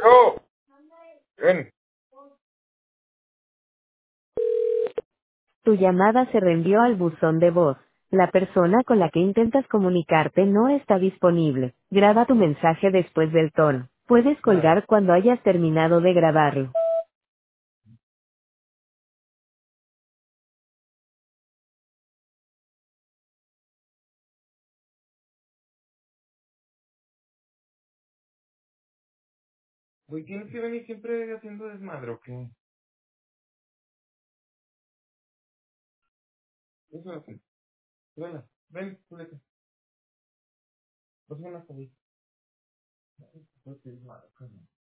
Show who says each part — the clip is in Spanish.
Speaker 1: Yo, ven.
Speaker 2: Tu llamada se reenvió al buzón de voz. La persona con la que intentas comunicarte no está disponible. Graba tu mensaje después del tono. Puedes
Speaker 1: Nada.
Speaker 2: colgar cuando hayas terminado de grabarlo.
Speaker 1: Güey, tienes que venir siempre haciendo desmadre, ¿o qué? Eso es así. Tráela. Ven, súbete. Pásame una comida.